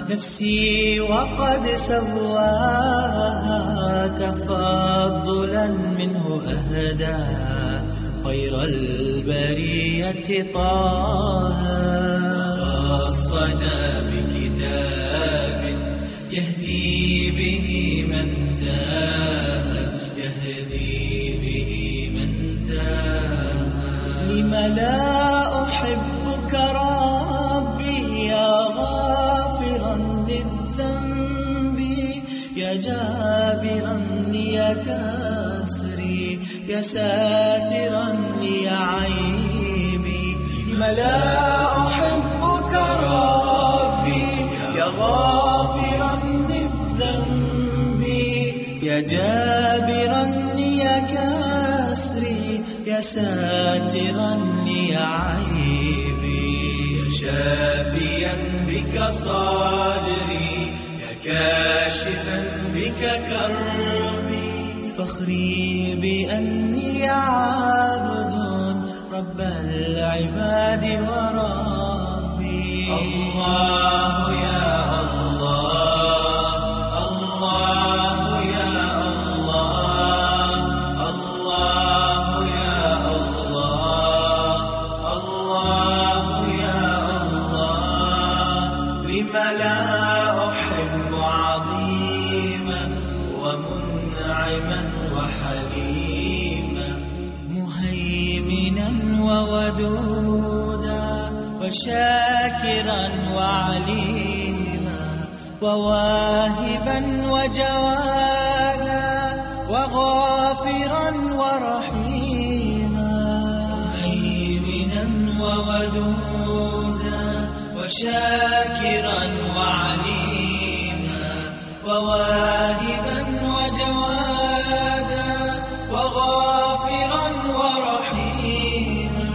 نفسي وقد سواها تفضلا منه أهدى خير البرية طه. خصنا بكتاب يهدي به من تاه، يهدي به من تاه. لم لا أحبك ربي يا غافرا للذنب، يا جابرا لي كسري، يا ساترا لي عيبي. لم لا أحبك ربي يا غافرا للذنب، يا جابرا لي كسري، يا ساترا لي عيبي. يا شافيا بك صدري، يا كاشفا بك كربي. فخري بأني عبد رب العباد وربي. الله يا الله، الله يا الله، الله يا الله، الله يا الله. لم لا أحب عظيما ومنعما وحليما، مهيمنا وودودا وشاكرا وعليما، وواهبا وجوادا وغافرا ورحيما. مهيمنا وودودا وشاكرا وعليما، وواهبا وجوادا وغافرا ورحيما.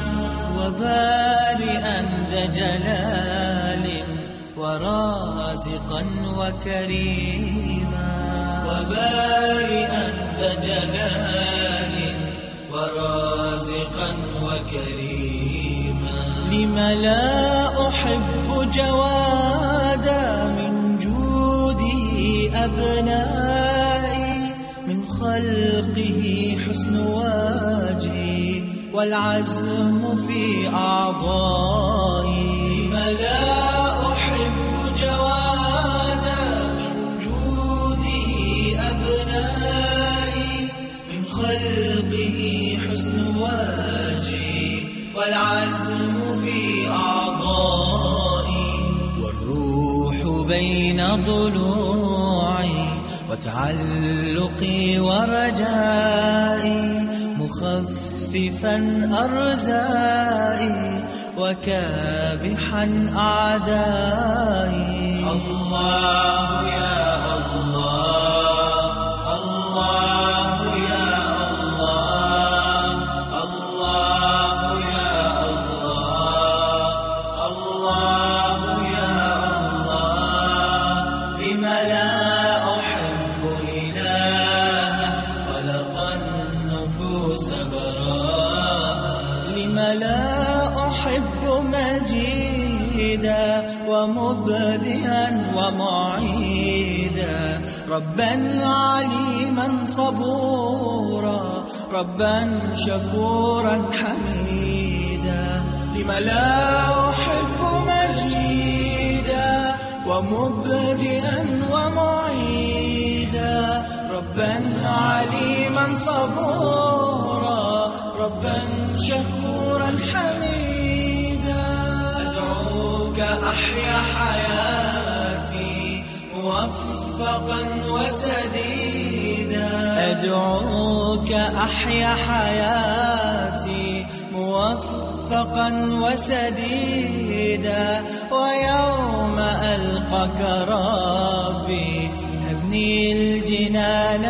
وبارئا ذا جلال ورازقا وكريما، وبارئا ذا جلال ورازقا وكريما. لم لا أحب جوادا من جوده أبنائي، من خلقه حسن واجهي والعزم في أعضائي. لم لا أحب جوادا من جوده أبنائي، من خلقه حسن واجهي والعزم في أعضائي. والروح بين ضلوعي وتعلقي ورجائي، مخففا أرزائي وكابحا أعدائي. الله يا الله، الله يا الله، الله يا الله، الله يا الله. لم لا أحب إلها خلق النفوس براء، لم لا أحب مجيدا ومبدئا ومعيدا، ربا عليما صبورا، ربا شكورا حميدا. لم لا أحب مجيدا ومبدئا ومعيدا، ربا عليما صبورا، ربا شكورا حميدا. أدعوك أحيا حياتي موفقا وسديدا، أدعوك أحيا حياتي موفقا وسديدا. ويوم ألقاك ربي هبني الجنان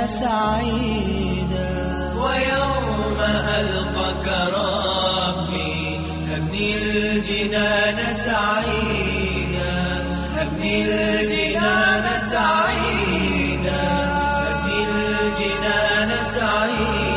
سعيدا، ويوم ألقاك ربي هبني الجنان سعيدا، هبني الجنان سعيدا، هبني الجنان سعيدا.